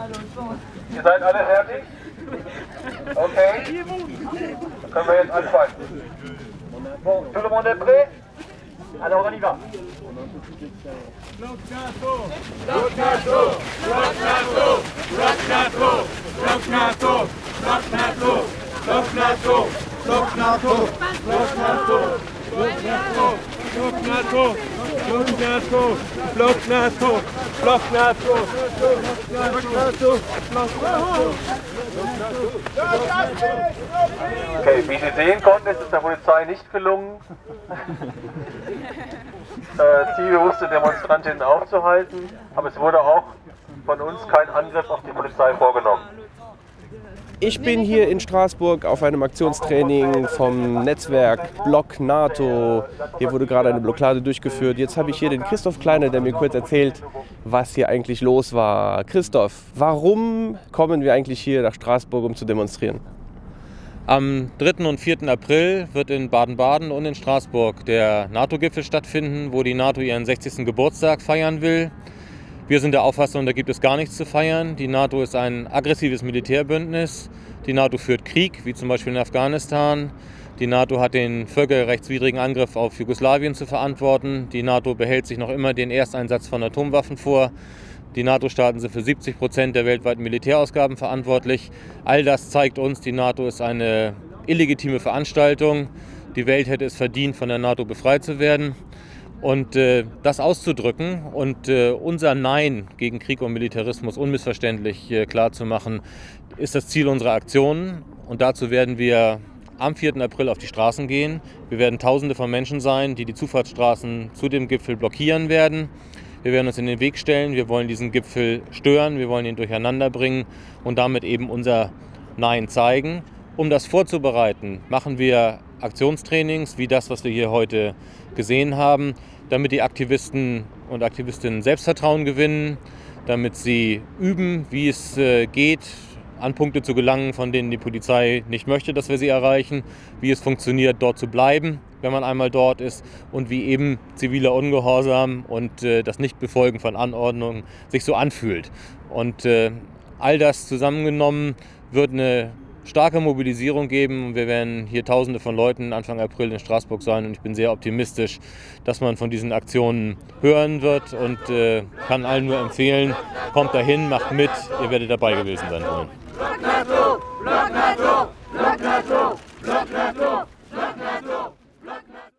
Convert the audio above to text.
Ihr seid alle fertig? Okay. Dann können wir jetzt anfangen. Bon, tout le monde est prêt? Alors on y va. Bloc NATO! Bloc NATO! Bloc NATO! Bloc NATO! Bloc NATO! Bloc NATO! Bloc NATO! Bloc NATO! Bloc NATO! Bloc NATO! Bloc NATO! Bloc NATO! Bloc NATO! Bloc NATO! Bloc NATO! Okay, wie Sie sehen konnten, ist es der Polizei nicht gelungen, zielbewusste Demonstrantinnen aufzuhalten, aber es wurde auch von uns kein Angriff auf die Polizei vorgenommen. Ich bin hier in Straßburg auf einem Aktionstraining vom Netzwerk Bloc NATO. Hier wurde gerade eine Blockade durchgeführt. Jetzt habe ich hier den Christoph Kleiner, der mir kurz erzählt, was hier eigentlich los war. Christoph, warum kommen wir eigentlich hier nach Straßburg, um zu demonstrieren? Am 3. und 4. April wird in Baden-Baden und in Straßburg der NATO-Gipfel stattfinden, wo die NATO ihren 60. Geburtstag feiern will. Wir sind der Auffassung, da gibt es gar nichts zu feiern. Die NATO ist ein aggressives Militärbündnis. Die NATO führt Krieg, wie zum Beispiel in Afghanistan. Die NATO hat den völkerrechtswidrigen Angriff auf Jugoslawien zu verantworten. Die NATO behält sich noch immer den Ersteinsatz von Atomwaffen vor. Die NATO-Staaten sind für 70% der weltweiten Militärausgaben verantwortlich. All das zeigt uns, die NATO ist eine illegitime Veranstaltung. Die Welt hätte es verdient, von der NATO befreit zu werden. Und das auszudrücken und unser Nein gegen Krieg und Militarismus unmissverständlich klarzumachen, ist das Ziel unserer Aktionen. Und dazu werden wir am 4. April auf die Straßen gehen. Wir werden Tausende von Menschen sein, die Zufahrtsstraßen zu dem Gipfel blockieren werden. Wir werden uns in den Weg stellen, wir wollen diesen Gipfel stören, wir wollen ihn durcheinander bringen und damit eben unser Nein zeigen. Um das vorzubereiten, machen wir Aktionstrainings wie das, was wir hier heute gesehen haben, damit die Aktivisten und Aktivistinnen Selbstvertrauen gewinnen, damit sie üben, wie es geht, an Punkte zu gelangen, von denen die Polizei nicht möchte, dass wir sie erreichen, wie es funktioniert, dort zu bleiben, wenn man einmal dort ist und wie eben ziviler Ungehorsam und das Nichtbefolgen von Anordnungen sich so anfühlt. Und all das zusammengenommen wird eine starke Mobilisierung geben. Wir werden hier Tausende von Leuten Anfang April in Straßburg sein und ich bin sehr optimistisch, dass man von diesen Aktionen hören wird und kann allen nur empfehlen, kommt dahin, macht mit, ihr werdet dabei gewesen sein wollen. Bloc NATO! Bloc NATO! Bloc NATO! Bloc NATO!